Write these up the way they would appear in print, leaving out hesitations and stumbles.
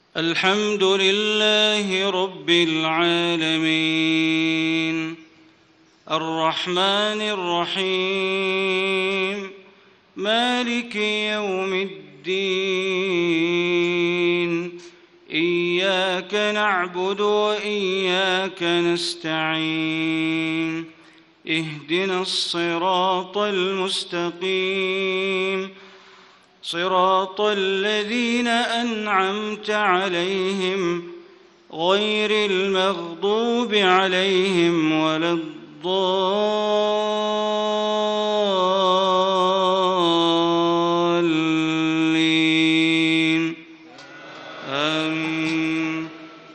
الحمد لله رب العالمين الرحمن الرحيم مالك يوم الدين إياك نعبد وإياك نستعين اهدنا الصراط المستقيم صراط الذين أنعمت عليهم غير المغضوب عليهم ولا الضالين آمين.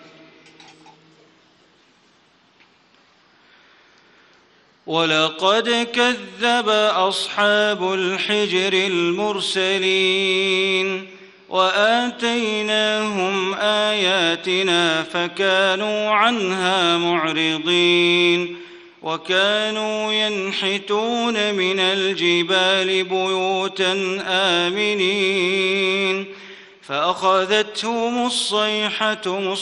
ولقد كذب أصحاب الحجر المرسلين وآتيناهم آياتنا فكانوا عنها معرضين وكانوا ينحتون من الجبال بيوتا آمنين فأخذتهم الصيحة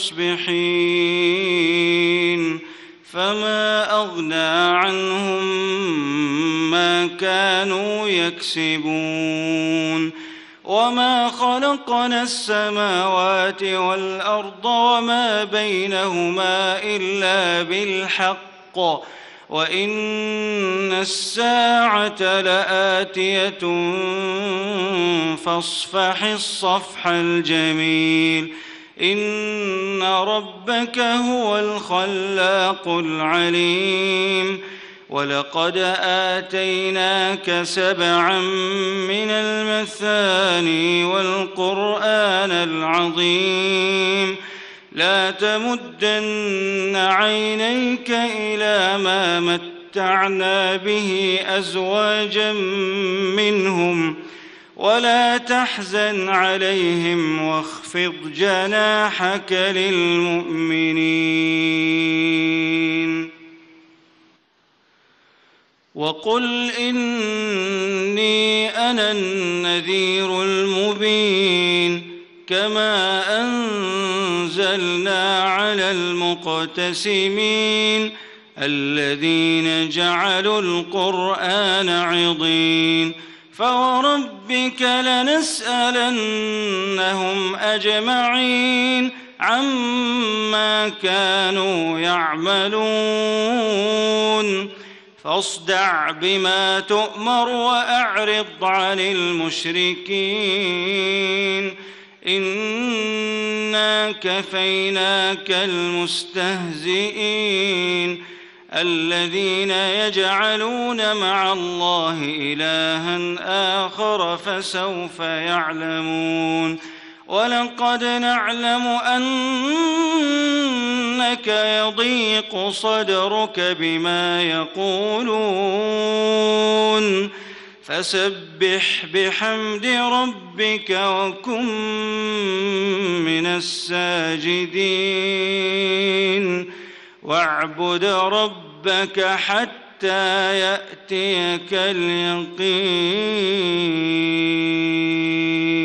مصبحين فما أغنى عنهم ما كانوا يكسبون وما خلقنا السماوات والأرض وما بينهما إلا بالحق وإن الساعة لآتية فاصفح الصفح الجميل إن ربك هو الخلاق العليم ولقد آتيناك 7 من المثاني والقرآن العظيم لا تمدن عينيك إلى ما متعنا به أزواجا منهم ولا تحزن عليهم واخفض جناحك للمؤمنين وقل إني أنا النذير المبين كما أنزلنا على المقتسمين الذين جعلوا القرآن عضين فوربك لنسألنهم أجمعين عما كانوا يعملون فاصدع بما تؤمر وأعرض عن المشركين إنا كفيناك المستهزئين الذين يجعلون مع الله إلها آخر فسوف يعلمون ولقد نعلم أنك يضيق صدرك بما يقولون فسبح بحمد ربك وكن من الساجدين واعبد ربك حتى يأتيك اليقين.